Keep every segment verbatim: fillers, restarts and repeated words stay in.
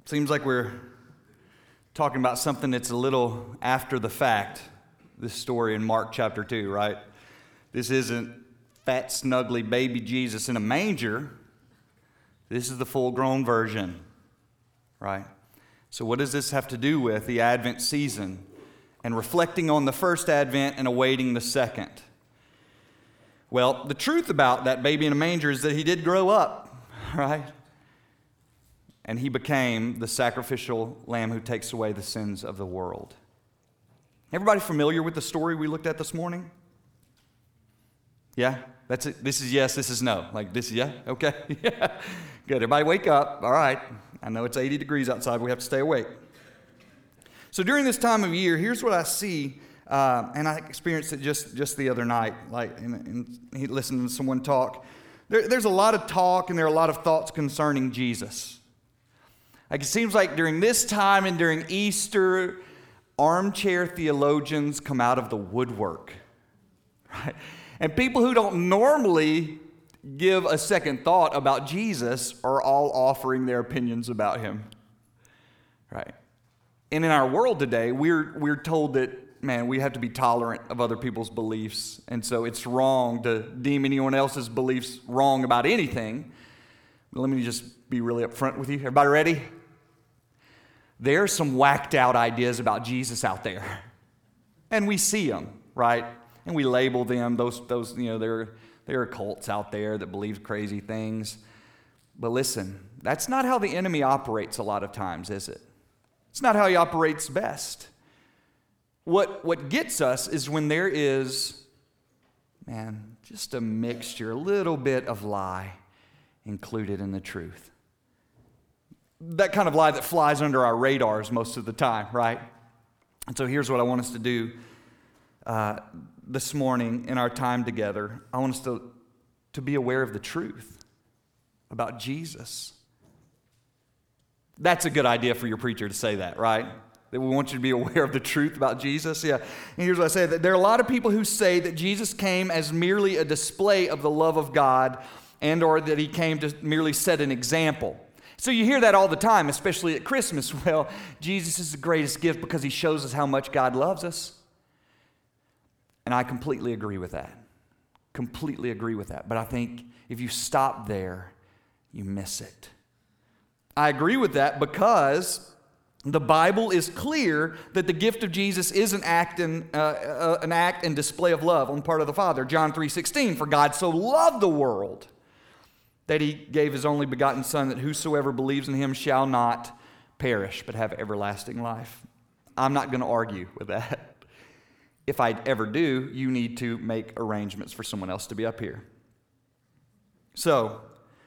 Seems like we're talking about something that's a little after the fact, this story in Mark chapter two, right? This isn't fat, snuggly baby Jesus in a manger. This is the full-grown version, right? So what does this have to do with the Advent season and reflecting on the first Advent and awaiting the second? Well, the truth about that baby in a manger is that he did grow up, right? And he became the sacrificial lamb who takes away the sins of the world. Everybody familiar with the story we looked at this morning? Yeah? That's it. This is yes, this is no. Like this, yeah? Okay. Yeah. Good. Everybody wake up. All right. I know it's eighty degrees outside. We have to stay awake. So during this time of year, here's what I see, uh, and I experienced it just, just the other night. Like, and, and listening to someone talk. There, there's a lot of talk and there are a lot of thoughts concerning Jesus. Like it seems like during this time and during Easter, armchair theologians come out of the woodwork, right? And people who don't normally give a second thought about Jesus are all offering their opinions about him, right? And in our world today, we're we're told that, man, we have to be tolerant of other people's beliefs, and so it's wrong to deem anyone else's beliefs wrong about anything. But let me just be really upfront with you. Everybody ready? There are some whacked out ideas about Jesus out there. And we see them, right? And we label them. Those, those, you know, there, there are cults out there that believe crazy things. But listen, that's not how the enemy operates a lot of times, is it? It's not how he operates best. What, what gets us is when there is, man, just a mixture, a little bit of lie included in the truth. That kind of lie that flies under our radars most of the time, right? And so here's what I want us to do uh, this morning in our time together. I want us to, to be aware of the truth about Jesus. That's a good idea for your preacher to say that, right? That we want you to be aware of the truth about Jesus. Yeah. And here's what I say, that there are a lot of people who say that Jesus came as merely a display of the love of God and or that he came to merely set an example. So you hear that all the time, especially at Christmas. Well, Jesus is the greatest gift because he shows us how much God loves us. And I completely agree with that. Completely agree with that. But I think if you stop there, you miss it. I agree with that because the Bible is clear that the gift of Jesus is an act and uh, uh, an act and display of love on the part of the Father. John three sixteen, for God so loved the world that he gave his only begotten Son, that whosoever believes in him shall not perish, but have everlasting life. I'm not going to argue with that. If I ever do, you need to make arrangements for someone else to be up here. So,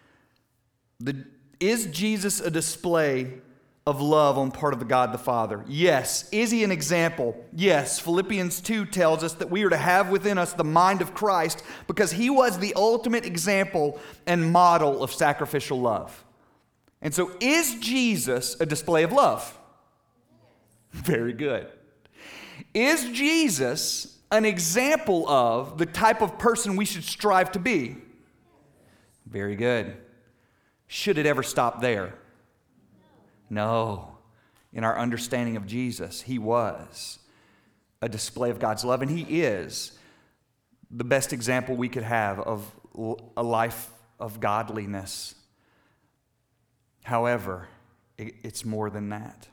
the, is Jesus a display of love on part of the God the Father? Yes. Is he an example? Yes. Philippians two tells us that we are to have within us the mind of Christ because he was the ultimate example and model of sacrificial love. And so is Jesus a display of love? Very good. Is Jesus an example of the type of person we should strive to be? Very good. Should it ever stop there? No. In our understanding of Jesus, he was a display of God's love, and he is the best example we could have of a life of godliness. However, it's more than that.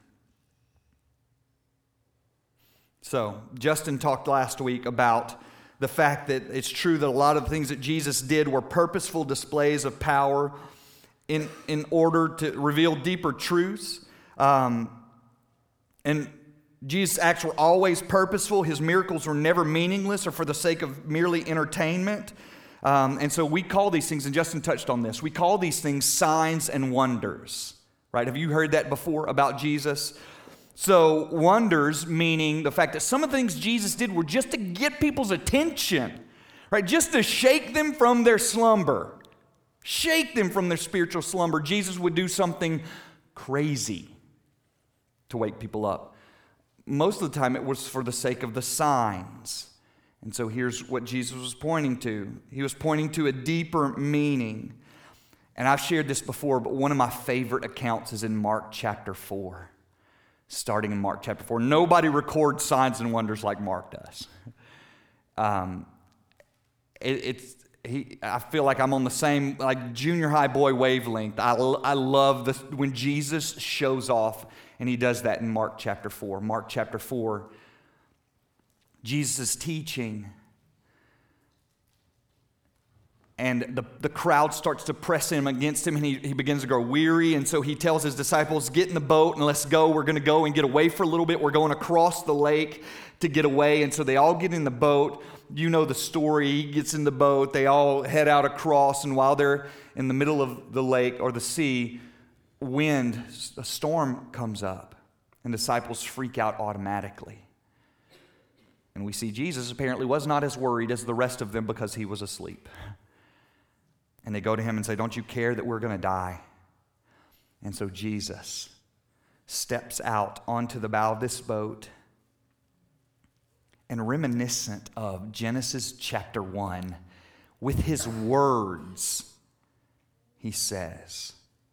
So, Justin talked last week about the fact that it's true that a lot of the things that Jesus did were purposeful displays of power in, in order to reveal deeper truths. Um, and Jesus' acts were always purposeful. His miracles were never meaningless or for the sake of merely entertainment. Um, and so we call these things, and Justin touched on this, we call these things signs and wonders. Right? Have you heard that before about Jesus? So wonders meaning the fact that some of the things Jesus did were just to get people's attention, right? Just to shake them from their slumber. Shake them from their spiritual slumber. Jesus would do something crazy to wake people up. Most of the time it was for the sake of the signs. And so here's what Jesus was pointing to. He was pointing to a deeper meaning. And I've shared this before, but one of my favorite accounts is in Mark chapter four. Starting in Mark chapter four. Nobody records signs and wonders like Mark does. Um, it, it's he. I feel like I'm on the same like junior high boy wavelength. I, I love this when Jesus shows off, and he does that in Mark chapter four. Mark chapter four. Jesus is teaching. And the, the crowd starts to press him against him, and he, he begins to grow weary. And so he tells his disciples, get in the boat and let's go. We're going to go and get away for a little bit. We're going across the lake to get away. And so they all get in the boat. You know the story. He gets in the boat. They all head out across. And while they're in the middle of the lake or the sea, wind, a storm comes up. And disciples freak out automatically. And we see Jesus apparently was not as worried as the rest of them because he was asleep. And they go to him and say, don't you care that we're going to die? And so Jesus steps out onto the bow of this boat, and reminiscent of Genesis chapter one, with his words, he says,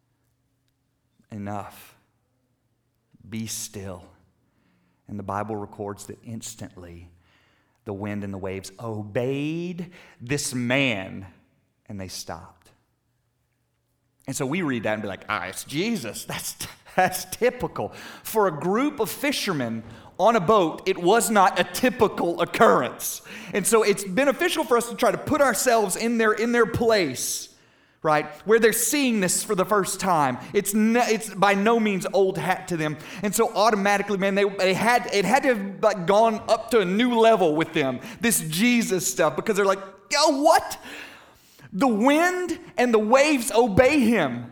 enough, be still. And the Bible records that instantly the wind and the waves obeyed this man, and they stopped. And so we read that and be like, ah, it's Jesus. That's, that's typical. For a group of fishermen on a boat, it was not a typical occurrence. And so it's beneficial for us to try to put ourselves in their, in their place, right? Where they're seeing this for the first time. It's no, it's by no means old hat to them. And so automatically, man, they, they had it had to have like gone up to a new level with them, this Jesus stuff, because they're like, yo, what? The wind and the waves obey him.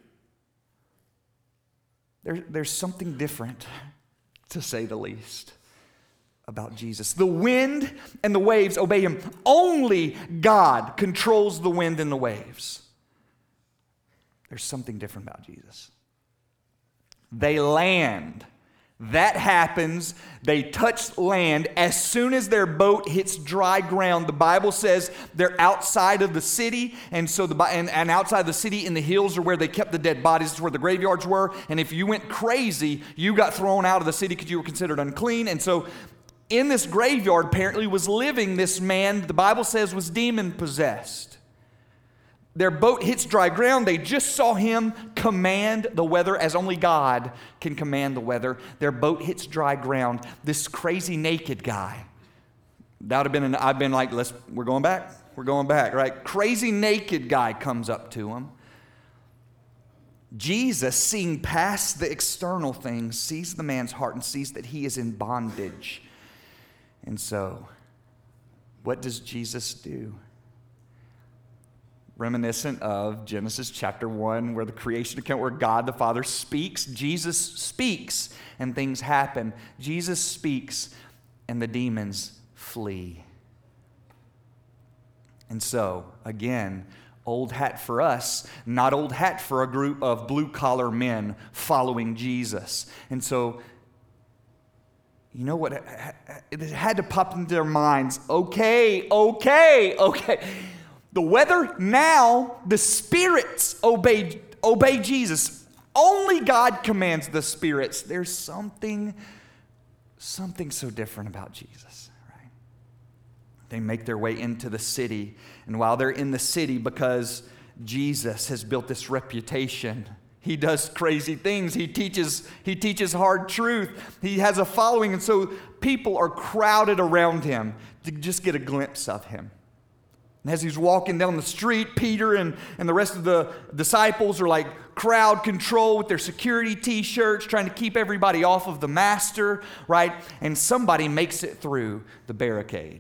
There, there's something different, to say the least, about Jesus. The wind and the waves obey him. Only God controls the wind and the waves. There's something different about Jesus. They land. That happens. They touch land. As soon as their boat hits dry ground, the Bible says they're outside of the city. And so the and, and outside the city in the hills are where they kept the dead bodies. It's where the graveyards were. And if you went crazy, you got thrown out of the city because you were considered unclean. And so in this graveyard apparently was living this man the Bible says was demon possessed. Their boat hits dry ground. They just saw him command the weather as only God can command the weather. Their boat hits dry ground. This crazy naked guy. That would have been, an, I've been like, let's, we're going back. We're going back, right? Crazy naked guy comes up to him. Jesus, seeing past the external things, sees the man's heart and sees that he is in bondage. And so, what does Jesus do? Reminiscent of Genesis chapter one, where the creation account, where God the Father speaks, Jesus speaks, and things happen. Jesus speaks, and the demons flee. And so, again, old hat for us, not old hat for a group of blue-collar men following Jesus. And so, you know what? It had to pop into their minds. Okay, okay, okay. The weather, now the spirits obey, obey Jesus. Only God commands the spirits. There's something, something so different about Jesus, right? They make their way into the city. And while they're in the city, because Jesus has built this reputation, he does crazy things. He teaches, he teaches hard truth. He has a following. And so people are crowded around him to just get a glimpse of him. And as he's walking down the street, Peter and, and the rest of the disciples are like crowd control with their security t-shirts, trying to keep everybody off of the master, right? And somebody makes it through the barricade.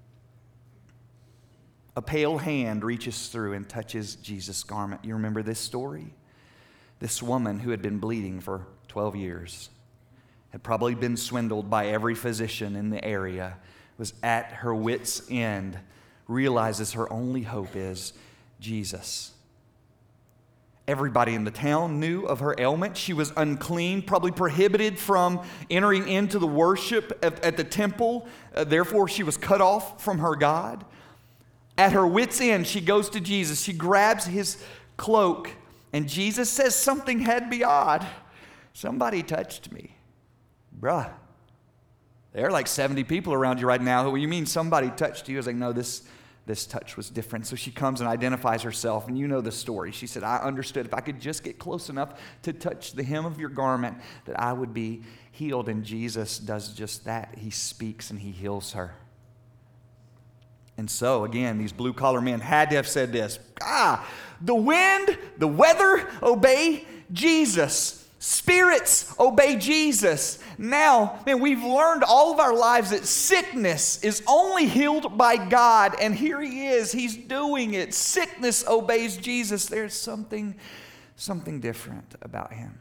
A pale hand reaches through and touches Jesus' garment. You remember this story? This woman who had been bleeding for twelve years, had probably been swindled by every physician in the area, was at her wit's end, realizes her only hope is Jesus. Everybody in the town knew of her ailment. She was unclean, probably prohibited from entering into the worship at, at the temple. Uh, therefore, she was cut off from her God. At her wit's end, she goes to Jesus. She grabs his cloak, and Jesus says something had to be odd. Somebody touched me. Bruh, there are like seventy people around you right now. What do you mean somebody touched you? I was like, no, this, this touch was different. So she comes and identifies herself, and you know the story. She said, I understood if I could just get close enough to touch the hem of your garment that I would be healed. And Jesus does just that. He speaks and he heals her. And so, again, these blue-collar men had to have said this. Ah, the wind, the weather obey Jesus. Spirits obey Jesus. Now, man, we've learned all of our lives that sickness is only healed by God. And here he is. He's doing it. Sickness obeys Jesus. There's something, something different about him.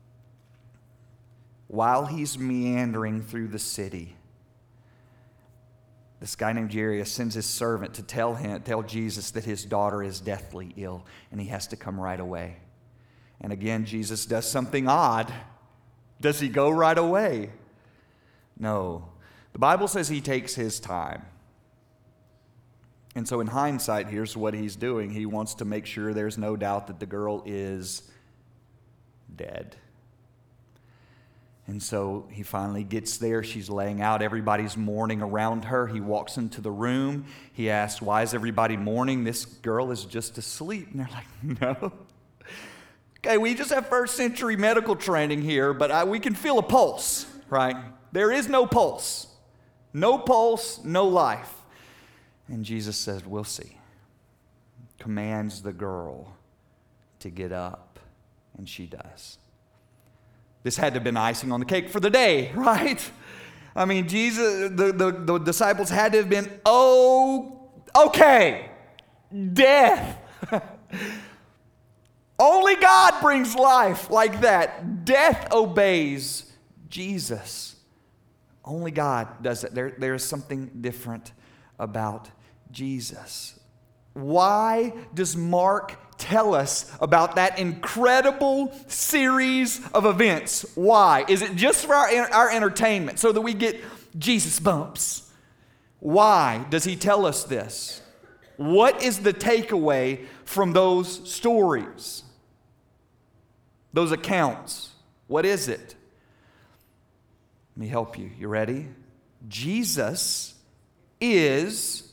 While he's meandering through the city, this guy named Jairus sends his servant to tell him, tell Jesus that his daughter is deathly ill and he has to come right away. And again, Jesus does something odd. Does he go right away? No. The Bible says he takes his time. And so in hindsight, here's what he's doing. He wants to make sure there's no doubt that the girl is dead. And so he finally gets there. She's laying out. Everybody's mourning around her. He walks into the room. He asks, why is everybody mourning? This girl is just asleep. And they're like, no. Okay, we just have first century medical training here, but I, we can feel a pulse, right? There is no pulse. No pulse, no life. And Jesus says, we'll see. Commands the girl to get up, and she does. This had to have been icing on the cake for the day, right? I mean, Jesus, the, the, the disciples had to have been, oh, okay, death. Only God brings life like that. Death obeys Jesus. Only God does it. There, there is something different about Jesus. Why does Mark tell us about that incredible series of events? Why? Is it just for our, our entertainment so that we get Jesus bumps? Why does he tell us this? What is the takeaway from those stories? Those accounts? What is it? Let me help you. You ready? Jesus is,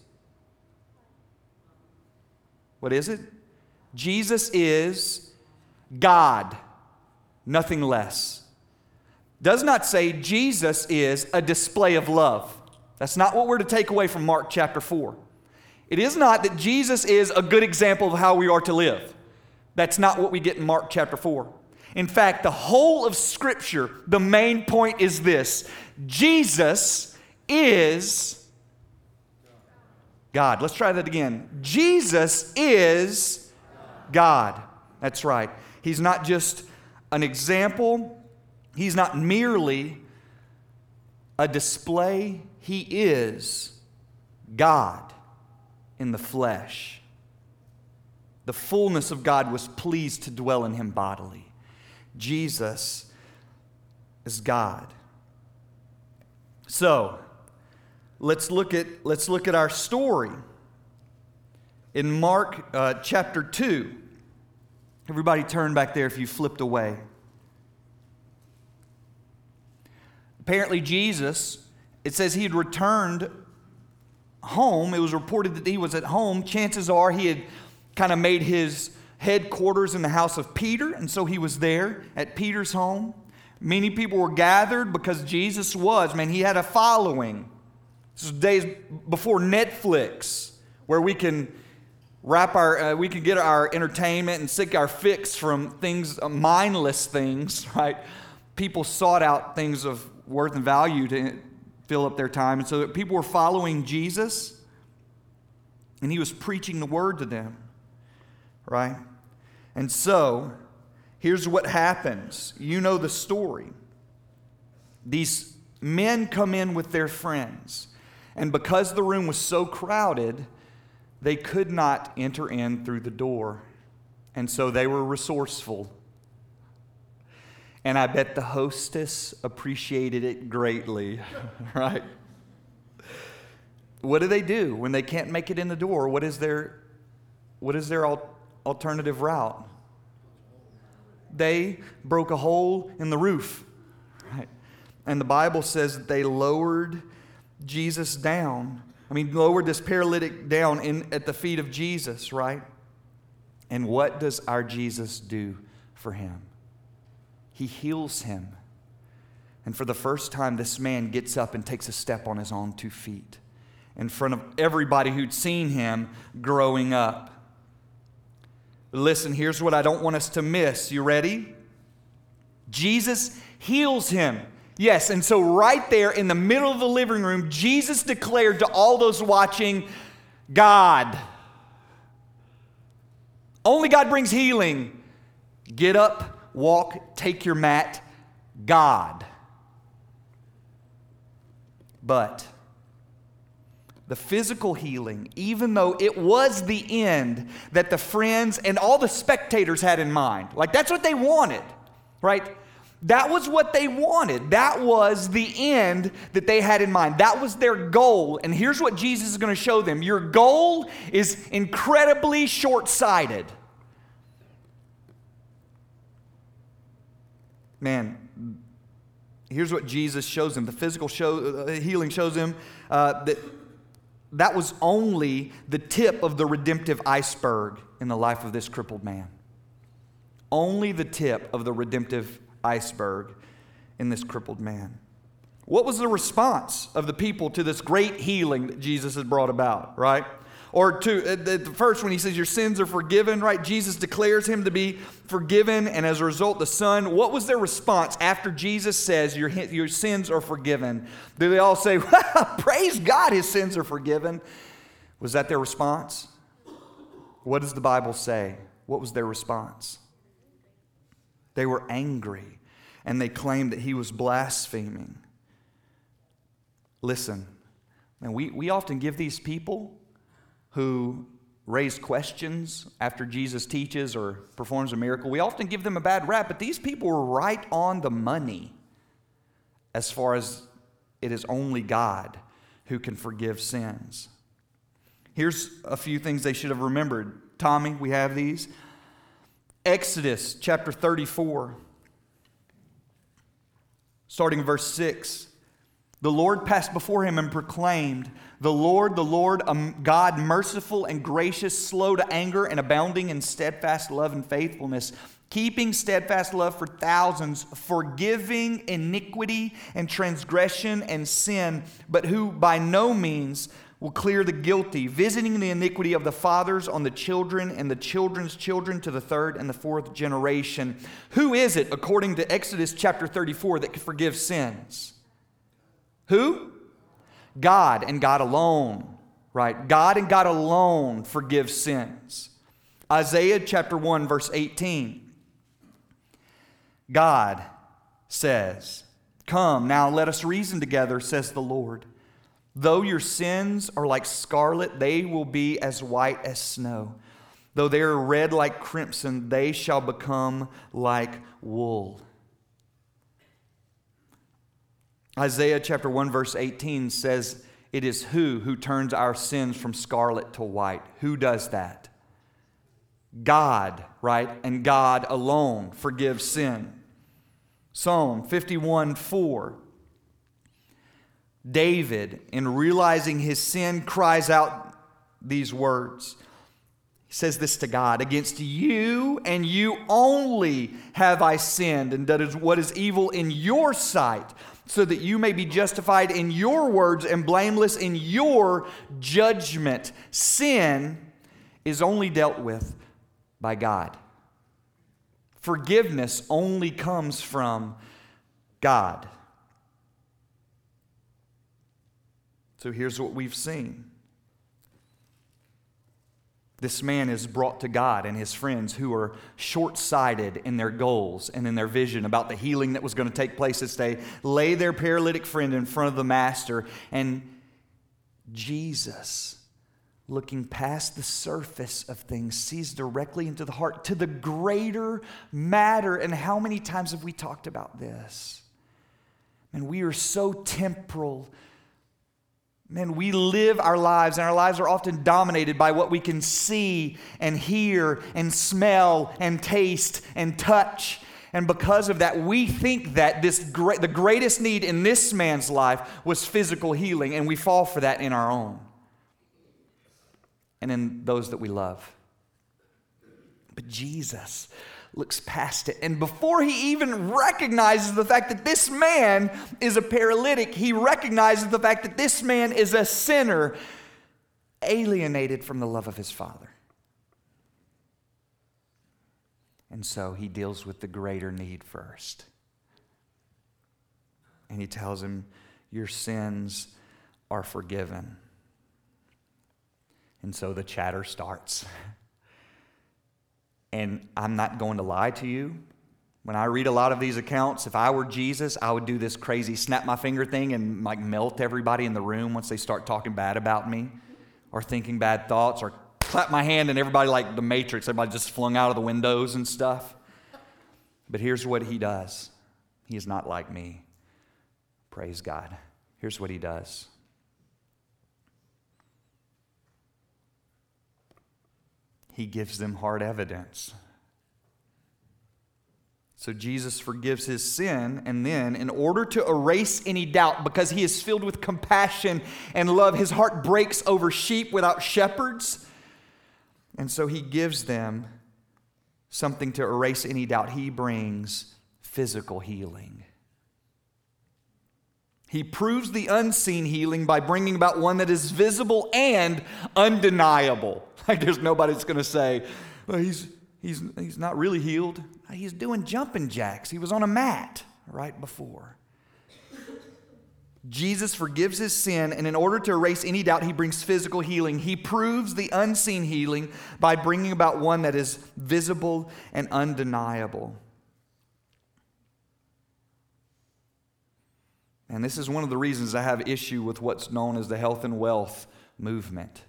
what is it? Jesus is God, nothing less. Does not say Jesus is a display of love. That's not what we're to take away from Mark chapter four. It is not that Jesus is a good example of how we are to live. That's not what we get in Mark chapter four. In fact, the whole of Scripture, the main point is this. Jesus is God. Let's try that again. Jesus is God. That's right. He's not just an example. He's not merely a display. He is God in the flesh. The fullness of God was pleased to dwell in him bodily. Jesus is God. So, let's look at let's look at our story in Mark uh, chapter two. Everybody turn back there if you flipped away. Apparently Jesus, it says he had returned home. It was reported that he was at home. Chances are he had kind of made his headquarters in the house of Peter, and so he was there at Peter's home. Many people were gathered because Jesus was, man, he had a following. This is days before Netflix, where we can wrap our, uh, we can get our entertainment and seek our fix from things, uh, mindless things, right? People sought out things of worth and value to fill up their time, and so that people were following Jesus, and he was preaching the word to them. Right? And so, here's what happens. You know the story. These men come in with their friends, and because the room was so crowded, they could not enter in through the door. And so they were resourceful. And I bet the hostess appreciated it greatly, right? What do they do when they can't make it in the door? What is their, what is their al- alternative route. They broke a hole in the roof, right? And the Bible says that they lowered Jesus down. I mean, lowered this paralytic down in, at the feet of Jesus, right? And what does our Jesus do for him? He heals him. And for the first time, this man gets up and takes a step on his own two feet in front of everybody who'd seen him growing up. Listen, here's what I don't want us to miss. You ready? Jesus heals him. Yes, and so right there in the middle of the living room, Jesus declared to all those watching, God. Only God brings healing. Get up, walk, take your mat, God. But the physical healing, even though it was the end that the friends and all the spectators had in mind, like that's what they wanted, right? That was what they wanted. That was the end that they had in mind. That was their goal. And here's what Jesus is going to show them. Your goal is incredibly short-sighted. Man, here's what Jesus shows them. The physical show, uh, healing shows them uh, that that was only the tip of the redemptive iceberg in the life of this crippled man. Only the tip of the redemptive iceberg in this crippled man. What was the response of the people to this great healing that Jesus has brought about, right? Or to at the first when he says your sins are forgiven, right? Jesus declares him to be forgiven, and as a result, the son. What was their response after Jesus says your, your sins are forgiven? Do they all say, well, praise God, his sins are forgiven? Was that their response? What does the Bible say? What was their response? They were angry, and they claimed that he was blaspheming. Listen, and we, we often give these people who raise questions after Jesus teaches or performs a miracle, we often give them a bad rap, but these people were right on the money as far as it is only God who can forgive sins. Here's a few things they should have remembered. Tommy, we have these. Exodus chapter thirty-four, starting in verse six. The Lord passed before him and proclaimed, the Lord, the Lord, a God merciful and gracious, slow to anger and abounding in steadfast love and faithfulness, keeping steadfast love for thousands, forgiving iniquity and transgression and sin, but who by no means will clear the guilty, visiting the iniquity of the fathers on the children and the children's children to the third and the fourth generation. Who is it, according to Exodus chapter thirty-four, that can forgive sins? Who? God and God alone, right? God and God alone forgives sins. Isaiah chapter one, verse eighteen. God says, come, now let us reason together, says the Lord. Though your sins are like scarlet, they will be as white as snow. Though they are red like crimson, they shall become like wool. Isaiah chapter one verse eighteen says, it is who who turns our sins from scarlet to white. Who does that? God, right? And God alone forgives sin. Psalm fifty-one four. David, in realizing his sin, cries out these words. He says this to God, against you and you only have I sinned and done what is evil in your sight, so that you may be justified in your words and blameless in your judgment. Sin is only dealt with by God. Forgiveness only comes from God. So here's what we've seen. This man is brought to God and his friends who are short-sighted in their goals and in their vision about the healing that was going to take place this day. Lay their paralytic friend in front of the master, and Jesus, looking past the surface of things, sees directly into the heart to the greater matter. And how many times have we talked about this? And we are so temporal. Man, we live our lives, and our lives are often dominated by what we can see and hear and smell and taste and touch. And because of that, we think that this great, the greatest need in this man's life was physical healing, and we fall for that in our own and in those that we love. But Jesus looks past it. And before he even recognizes the fact that this man is a paralytic, he recognizes the fact that this man is a sinner, alienated from the love of his Father. And so he deals with the greater need first. And he tells him, your sins are forgiven. And so the chatter starts. And I'm not going to lie to you. When I read a lot of these accounts, if I were Jesus, I would do this crazy snap my finger thing and like melt everybody in the room once they start talking bad about me or thinking bad thoughts, or clap my hand and everybody, like the Matrix, everybody just flung out of the windows and stuff. But here's what he does. He is not like me. Praise God. Here's what he does. He gives them hard evidence. So Jesus forgives his sin, and then in order to erase any doubt, because he is filled with compassion and love, his heart breaks over sheep without shepherds. And so he gives them something to erase any doubt. He brings physical healing. He proves the unseen healing by bringing about one that is visible and undeniable. Like there's nobody that's going to say, well, he's, he's, he's not really healed. He's doing jumping jacks. He was on a mat right before. Jesus forgives his sin, and in order to erase any doubt, he brings physical healing. He proves the unseen healing by bringing about one that is visible and undeniable. And this is one of the reasons I have issue with what's known as the health and wealth movement.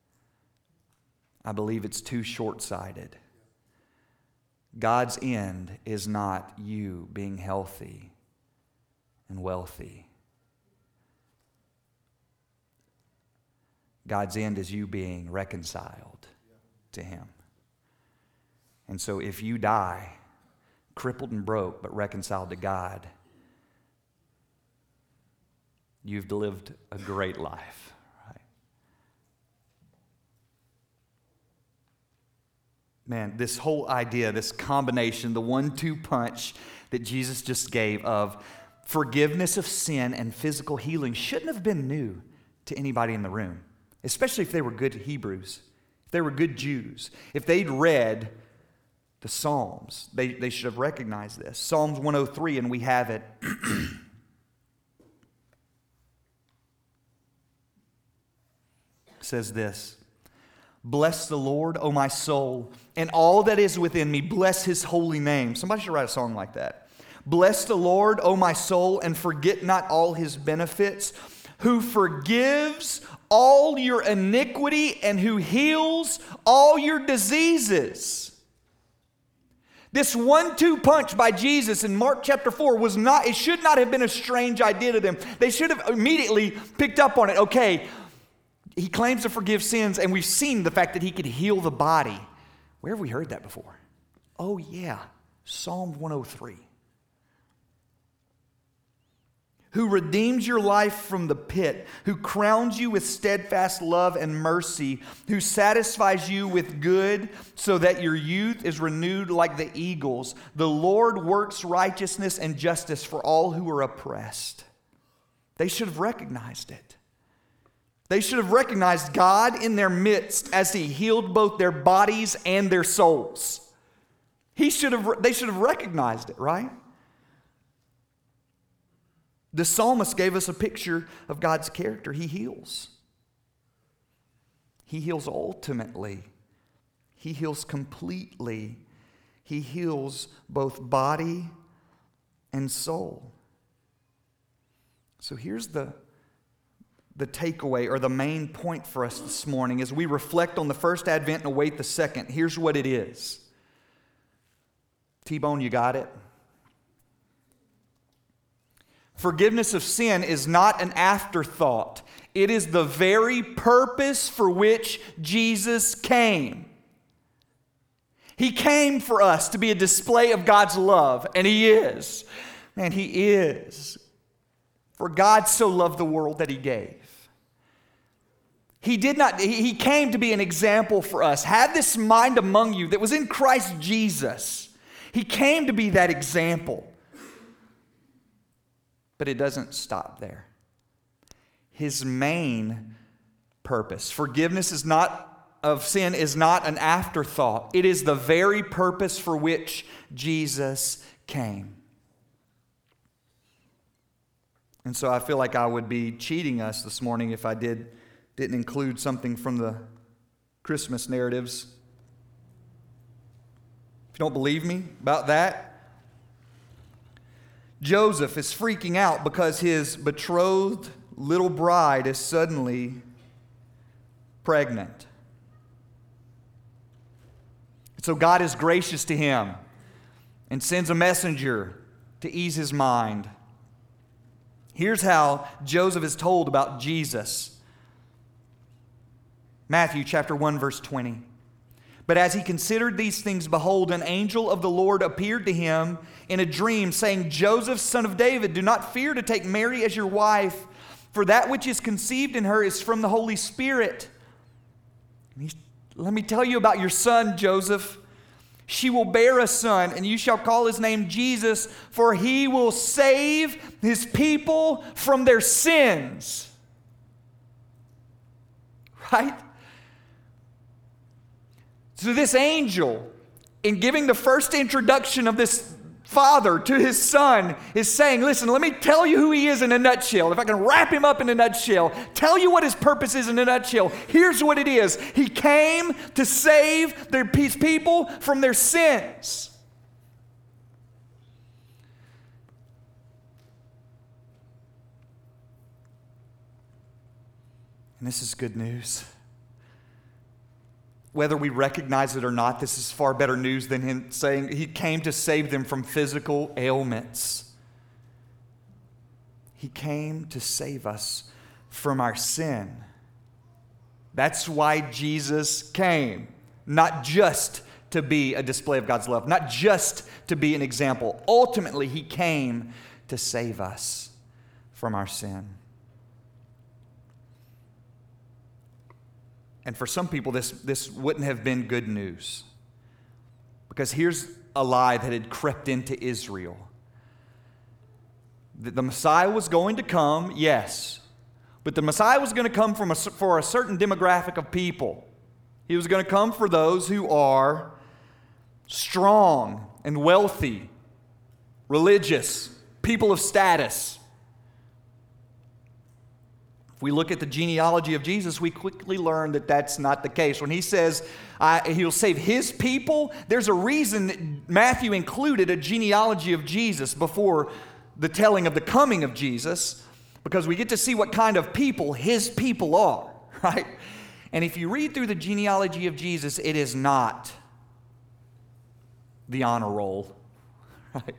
I believe it's too short-sighted. God's end is not you being healthy and wealthy. God's end is you being reconciled to him. And so if you die crippled and broke but reconciled to God, you've lived a great life, right? Man, this whole idea, this combination, the one two punch that Jesus just gave of forgiveness of sin and physical healing shouldn't have been new to anybody in the room, especially if they were good Hebrews, if they were good Jews. If they'd read the Psalms, they, they should have recognized this. Psalms one oh three, and we have it. Says this, bless the Lord, O my soul, and all that is within me, bless his holy name. Somebody should write a song like that. Bless the Lord, O my soul, and forget not all his benefits, who forgives all your iniquity and who heals all your diseases. This one two punch by Jesus in Mark chapter four was not, it should not have been a strange idea to them. They should have immediately picked up on it. Okay, he claims to forgive sins, and we've seen the fact that he could heal the body. Where have we heard that before? Oh, yeah, Psalm one oh three. Who redeems your life from the pit, who crowns you with steadfast love and mercy, who satisfies you with good so that your youth is renewed like the eagles. The Lord works righteousness and justice for all who are oppressed. They should have recognized it. They should have recognized God in their midst as he healed both their bodies and their souls. He should have, they should have recognized it, right? The psalmist gave us a picture of God's character. He heals. He heals ultimately. He heals completely. He heals both body and soul. So here's the, the takeaway or the main point for us this morning as we reflect on the first Advent and await the second. Here's what it is. T-Bone, you got it? Forgiveness of sin is not an afterthought. It is the very purpose for which Jesus came. He came for us to be a display of God's love, and He is. Man, He is. For God so loved the world that He gave. He did not, He came to be an example for us. Have this mind among you that was in Christ Jesus. He came to be that example. But it doesn't stop there. His main purpose, forgiveness is not of sin is not an afterthought. It is the very purpose for which Jesus came. And so I feel like I would be cheating us this morning if I did, didn't include something from the Christmas narratives. If you don't believe me about that, Joseph is freaking out because his betrothed little bride is suddenly pregnant. So God is gracious to him and sends a messenger to ease his mind. Here's how Joseph is told about Jesus. Matthew chapter one, verse twenty. But as he considered these things, behold, an angel of the Lord appeared to him in a dream, saying, Joseph, son of David, do not fear to take Mary as your wife, for that which is conceived in her is from the Holy Spirit. Let me tell you about your son, Joseph. She will bear a son, and you shall call his name Jesus, for he will save his people from their sins. Right? So this angel, in giving the first introduction of this father to his son, is saying, listen, let me tell you who he is in a nutshell. If I can wrap him up in a nutshell, tell you what his purpose is in a nutshell. Here's what it is. He came to save their, his people from their sins. And this is good news. Whether we recognize it or not, this is far better news than him saying he came to save them from physical ailments. He came to save us from our sin. That's why Jesus came. Not just to be a display of God's love, not just to be an example. Ultimately, He came to save us from our sin. And for some people, this, this wouldn't have been good news. Because here's a lie that had crept into Israel. That the Messiah was going to come, yes. But the Messiah was going to come from a, for a certain demographic of people. He was going to come for those who are strong and wealthy, religious, people of status. We look at the genealogy of Jesus, we quickly learn that that's not the case. When he says uh, he'll save his people, there's a reason Matthew included a genealogy of Jesus before the telling of the coming of Jesus, because we get to see what kind of people his people are, right? And if you read through the genealogy of Jesus, it is not the honor roll, right?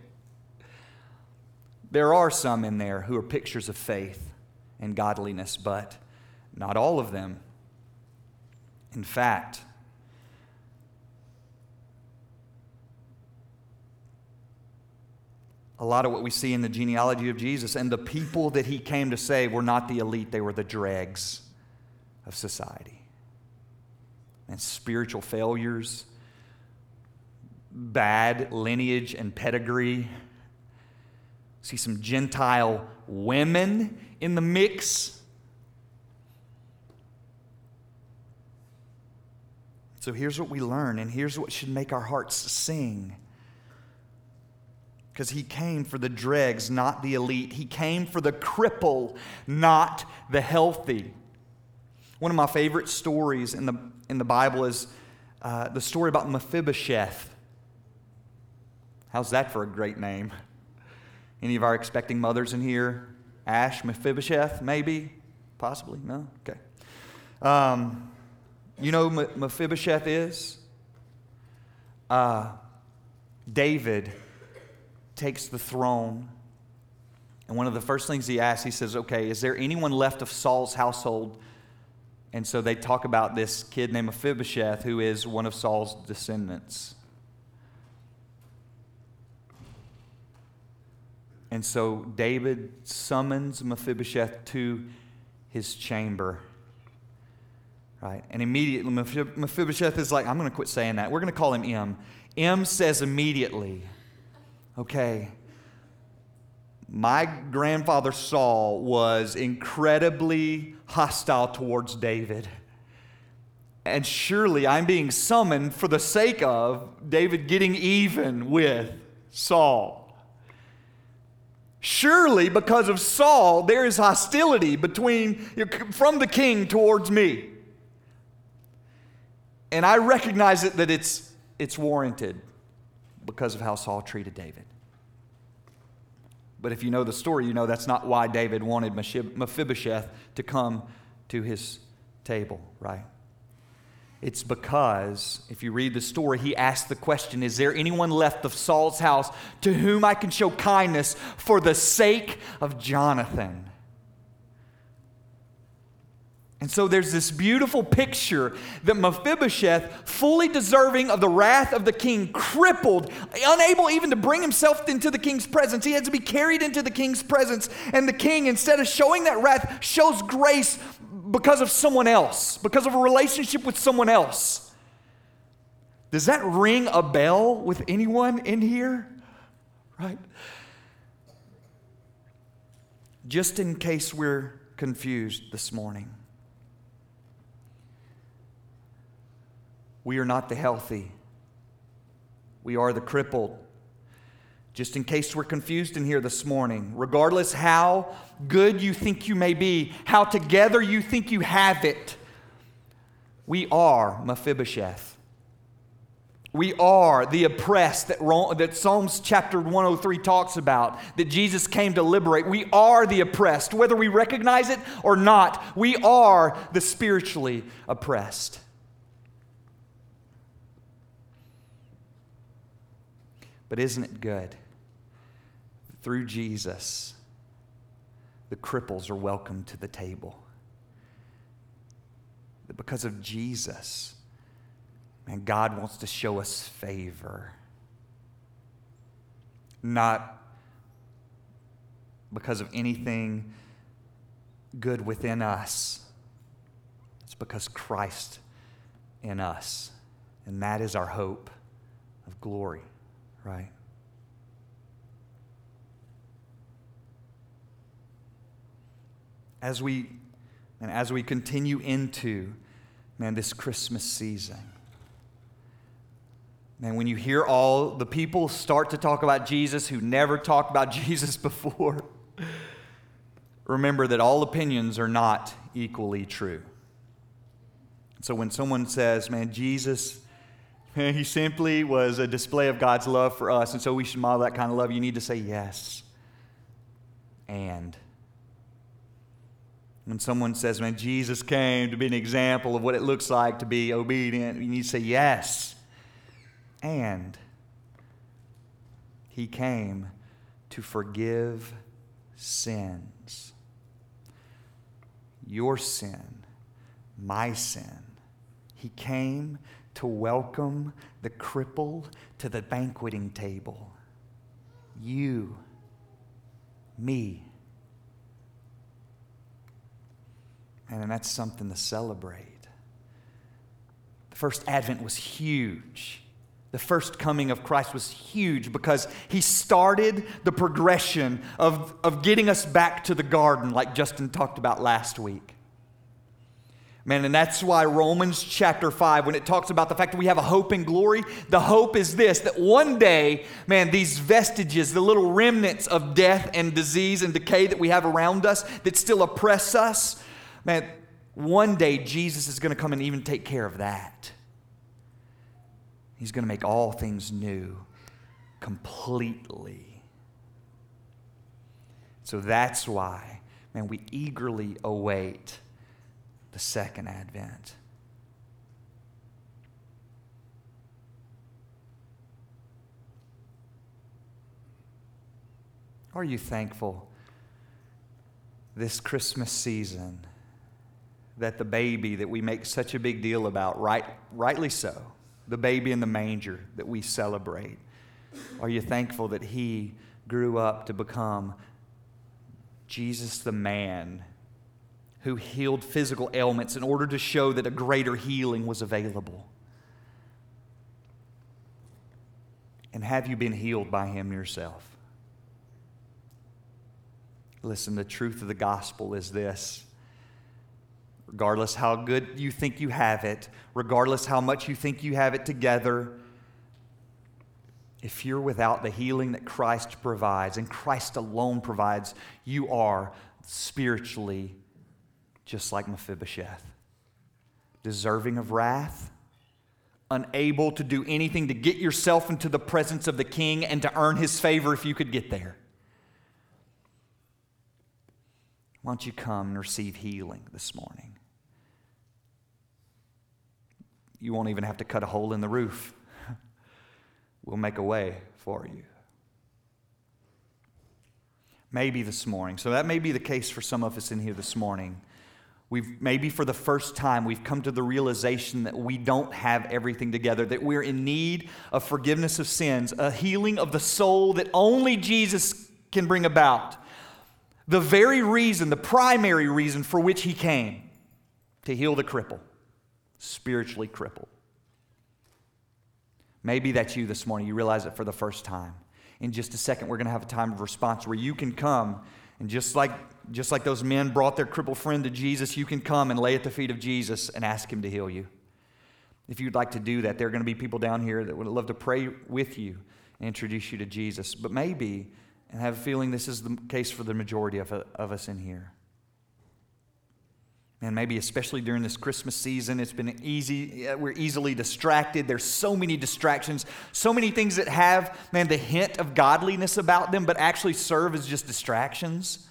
There are some in there who are pictures of faith and godliness, but not all of them. In fact, a lot of what we see in the genealogy of Jesus and the people that he came to save were not the elite, they were the dregs of society. And spiritual failures, bad lineage and pedigree. See some Gentile women in the mix. So here's what we learn, and here's what should make our hearts sing. Because he came for the dregs, not the elite. He came for the cripple, not the healthy. One of my favorite stories in the, in the Bible is uh, the story about Mephibosheth. How's that for a great name? Any of our expecting mothers in here? Ash, Mephibosheth, maybe? Possibly? No? Okay. Um, you know who Mephibosheth is? Uh, David takes the throne, and And one of the first things he asks, he says, okay, is there anyone left of Saul's household? And so they talk about this kid named Mephibosheth, who is one of Saul's descendants. And so David summons Mephibosheth to his chamber. Right? And immediately Mephibosheth is like, I'm going to quit saying that. We're going to call him M. M says immediately, okay, my grandfather Saul was incredibly hostile towards David. And surely I'm being summoned for the sake of David getting even with Saul. Surely because of Saul, there is hostility between from the king towards me. And I recognize it that it's it's warranted because of how Saul treated David. But if you know the story, you know that's not why David wanted Mephibosheth to come to his table, right? It's because, if you read the story, he asked the question, is there anyone left of Saul's house to whom I can show kindness for the sake of Jonathan? And so there's this beautiful picture that Mephibosheth, fully deserving of the wrath of the king, crippled, unable even to bring himself into the king's presence. He had to be carried into the king's presence. And the king, instead of showing that wrath, shows grace because of someone else, because of a relationship with someone else. Does that ring a bell with anyone in here? Right? Just in case we're confused this morning, we are not the healthy. We are the crippled. Just in case we're confused in here this morning, regardless how good you think you may be, how together you think you have it, we are Mephibosheth. We are the oppressed that, that Psalms chapter one oh three talks about, that Jesus came to liberate. We are the oppressed. Whether we recognize it or not, we are the spiritually oppressed. But isn't it good? Through Jesus, the cripples are welcomed to the table. Because of Jesus, man, God wants to show us favor. Not because of anything good within us. It's because Christ in us. And that is our hope of glory. Right? As we and as we continue into, man, this Christmas season, man, when you hear all the people start to talk about Jesus who never talked about Jesus before, remember that all opinions are not equally true. So when someone says, man, Jesus, he simply was a display of God's love for us, and so we should model that kind of love, you need to say yes. And when someone says, man, Jesus came to be an example of what it looks like to be obedient, you need to say yes. And he came to forgive sins. Your sin, my sin. He came to welcome the crippled to the banqueting table. You, me. And that's something to celebrate. The first Advent was huge. The first coming of Christ was huge because he started the progression of, of getting us back to the garden like Justin talked about last week. Man, and that's why Romans chapter five, when it talks about the fact that we have a hope in glory, the hope is this, that one day, man, these vestiges, the little remnants of death and disease and decay that we have around us that still oppress us, man, one day Jesus is going to come and even take care of that. He's going to make all things new completely. So that's why, man, we eagerly await the second advent. Are you thankful this Christmas season that the baby that we make such a big deal about, right, rightly so, the baby in the manger that we celebrate, are you thankful that he grew up to become Jesus the man who healed physical ailments in order to show that a greater healing was available? And have you been healed by him yourself? Listen, the truth of the gospel is this. Regardless how good you think you have it, regardless how much you think you have it together, if you're without the healing that Christ provides, and Christ alone provides, you are spiritually just like Mephibosheth, deserving of wrath, unable to do anything to get yourself into the presence of the king and to earn his favor if you could get there. Why don't you come and receive healing this morning? You won't even have to cut a hole in the roof. We'll make a way for you. Maybe this morning, so that may be the case for some of us in here this morning. We've maybe for the first time we've come to the realization that we don't have everything together, that we're in need of forgiveness of sins, a healing of the soul that only Jesus can bring about. The very reason, the primary reason for which he came, to heal the cripple, spiritually crippled. Maybe that's you this morning. You realize it for the first time. In just a second, we're going to have a time of response where you can come and just like, just like those men brought their crippled friend to Jesus, you can come and lay at the feet of Jesus and ask him to heal you. If you'd like to do that, there are going to be people down here that would love to pray with you and introduce you to Jesus. But maybe, and I have a feeling this is the case for the majority of, of us in here. And maybe especially during this Christmas season, it's been easy, we're easily distracted. There's so many distractions, so many things that have, man, the hint of godliness about them, but actually serve as just distractions.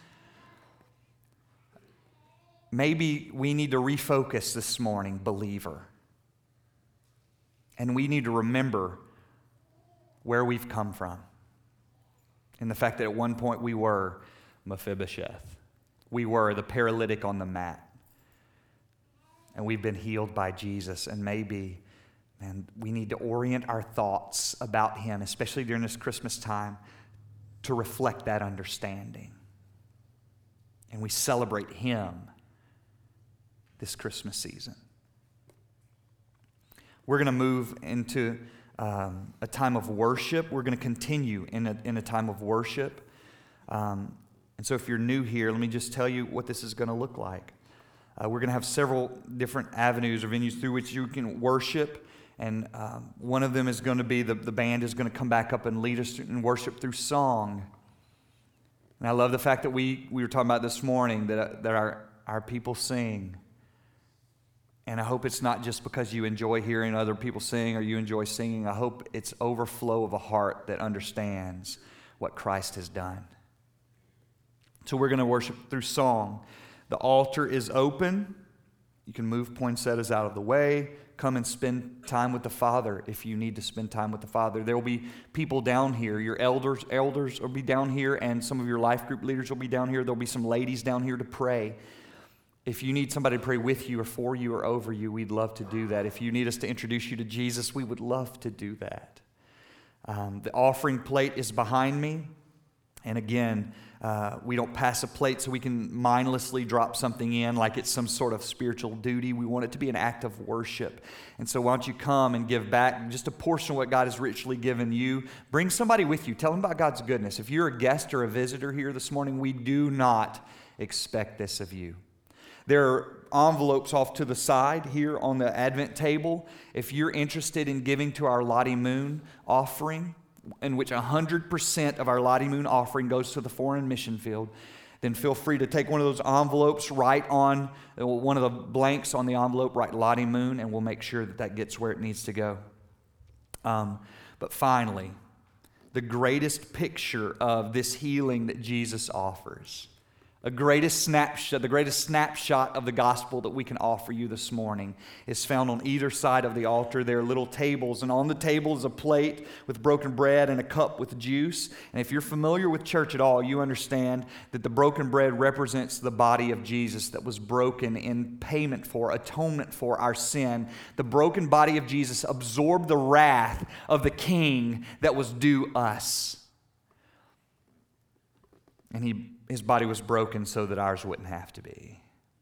Maybe we need to refocus this morning, believer. And we need to remember where we've come from. And the fact that at one point we were Mephibosheth. We were the paralytic on the mat. And we've been healed by Jesus. And maybe, man, we need to orient our thoughts about him, especially during this Christmas time, to reflect that understanding. And we celebrate him this Christmas season. We're going to move into um, a time of worship. We're going to continue in a, in a time of worship. Um, and so if you're new here, let me just tell you what this is going to look like. Uh, we're going to have several different avenues or venues through which you can worship. And um, one of them is going to be the, the band is going to come back up and lead us in worship through song. And I love the fact that we, we were talking about this morning that, that our, our people sing. And I hope it's not just because you enjoy hearing other people sing or you enjoy singing. I hope it's overflow of a heart that understands what Christ has done. So we're going to worship through song. The altar is open. You can move poinsettias out of the way. Come and spend time with the Father if you need to spend time with the Father. There will be people down here. Your elders, elders will be down here, and some of your life group leaders will be down here. There'll be some ladies down here to pray. If you need somebody to pray with you or for you or over you, we'd love to do that. If you need us to introduce you to Jesus, we would love to do that. Um, the offering plate is behind me. And again, uh, we don't pass a plate so we can mindlessly drop something in like it's some sort of spiritual duty. We want it to be an act of worship. And so why don't you come and give back just a portion of what God has richly given you. Bring somebody with you. Tell them about God's goodness. If you're a guest or a visitor here this morning, we do not expect this of you. There are envelopes off to the side here on the Advent table. If you're interested in giving to our Lottie Moon offering, in which one hundred percent of our Lottie Moon offering goes to the foreign mission field, then feel free to take one of those envelopes, write on one of the blanks on the envelope, write Lottie Moon, and we'll make sure that that gets where it needs to go. Um, but finally, the greatest picture of this healing that Jesus offers, The greatest snapshot, the greatest snapshot of the gospel that we can offer you this morning is found on either side of the altar. There are little tables, and on the table is a plate with broken bread and a cup with juice. And if you're familiar with church at all, you understand that the broken bread represents the body of Jesus that was broken in payment for, atonement for our sin. The broken body of Jesus absorbed the wrath of the King that was due us. And he His body was broken so that ours wouldn't have to be.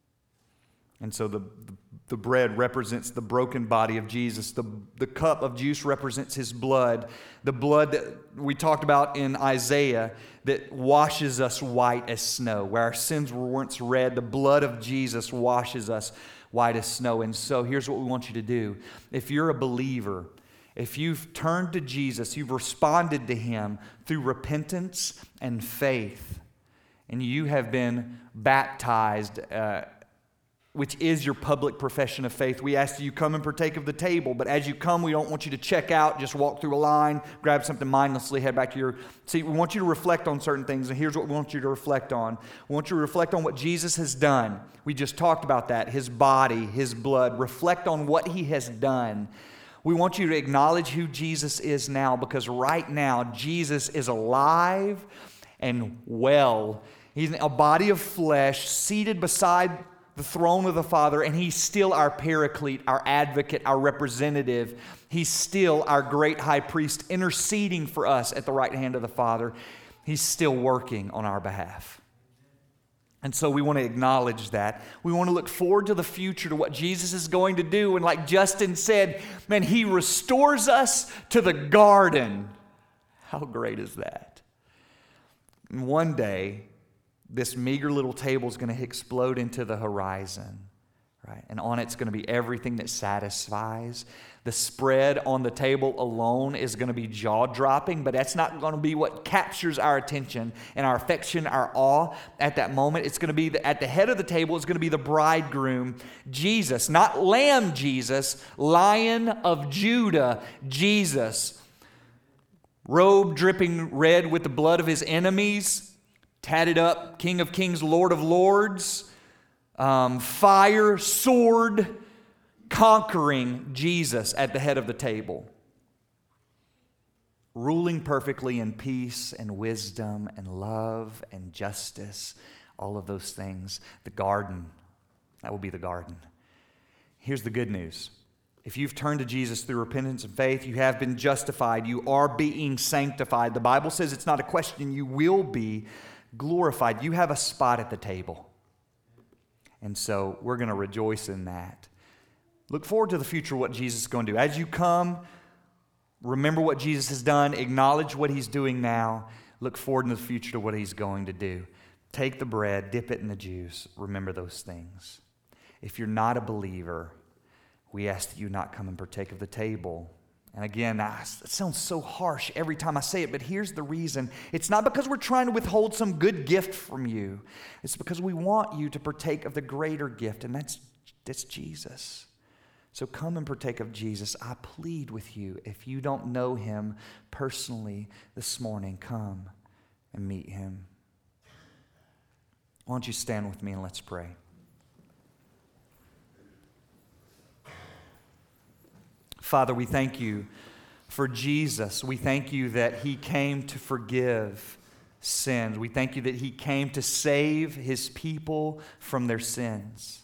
And so the, the, the bread represents the broken body of Jesus. The, the cup of juice represents his blood. The blood that we talked about in Isaiah that washes us white as snow. Where our sins were once red, the blood of Jesus washes us white as snow. And so here's what we want you to do. If you're a believer, if you've turned to Jesus, you've responded to him through repentance and faith, and you have been baptized, uh, which is your public profession of faith, we ask that you come and partake of the table. But as you come, we don't want you to check out, just walk through a line, grab something mindlessly, head back to your seat. We want you to reflect on certain things, and here's what we want you to reflect on. We want you to reflect on what Jesus has done. We just talked about that, his body, his blood. Reflect on what he has done. We want you to acknowledge who Jesus is now, because right now, Jesus is alive and well. He's a body of flesh seated beside the throne of the Father, and he's still our paraclete, our advocate, our representative. He's still our great high priest interceding for us at the right hand of the Father. He's still working on our behalf. And so we want to acknowledge that. We want to look forward to the future, to what Jesus is going to do. And like Justin said, man, he restores us to the garden. How great is that? And one day, this meager little table is going to explode into the horizon, right? And on it's going to be everything that satisfies. The spread on the table alone is going to be jaw-dropping, but that's not going to be what captures our attention and our affection, our awe at that moment. It's going to be the, at the head of the table is going to be the bridegroom, Jesus, not Lamb Jesus, Lion of Judah, Jesus, robe dripping red with the blood of his enemies, tatted up, King of Kings, Lord of Lords, um, fire, sword, conquering Jesus at the head of the table. Ruling perfectly in peace and wisdom and love and justice, all of those things. The garden, that will be the garden. Here's the good news. If you've turned to Jesus through repentance and faith, you have been justified. You are being sanctified. The Bible says it's not a question, you will be glorified. You have a spot at the table. And so we're going to rejoice in that. Look forward to the future, what Jesus is going to do. As you come, remember what Jesus has done. Acknowledge what he's doing now. Look forward in the future to what he's going to do. Take the bread, dip it in the juice. Remember those things. If you're not a believer, we ask that you not come and partake of the table. And again, it sounds so harsh every time I say it, but here's the reason. It's not because we're trying to withhold some good gift from you. It's because we want you to partake of the greater gift, and that's, that's Jesus. So come and partake of Jesus. I plead with you, if you don't know him personally this morning, come and meet him. Why don't you stand with me and let's pray. Father, we thank you for Jesus. We thank you that he came to forgive sins. We thank you that he came to save his people from their sins.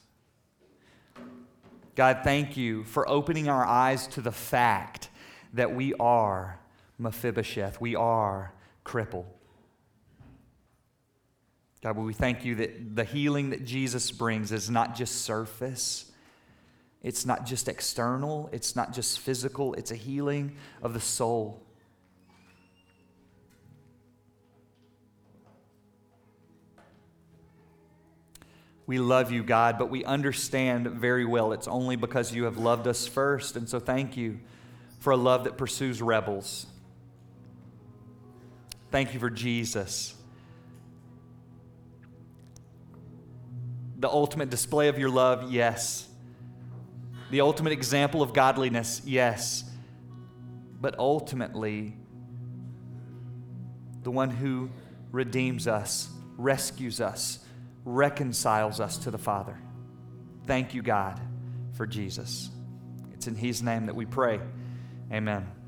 God, thank you for opening our eyes to the fact that we are Mephibosheth. We are crippled. God, we thank you that the healing that Jesus brings is not just surface. It's not just external. It's not just physical. It's a healing of the soul. We love you, God, but we understand very well it's only because you have loved us first. And so thank you for a love that pursues rebels. Thank you for Jesus, the ultimate display of your love, yes. The ultimate example of godliness, yes. But ultimately, the one who redeems us, rescues us reconciles us to the Father. Thank you, God, for Jesus. It's in His name that we pray. Amen.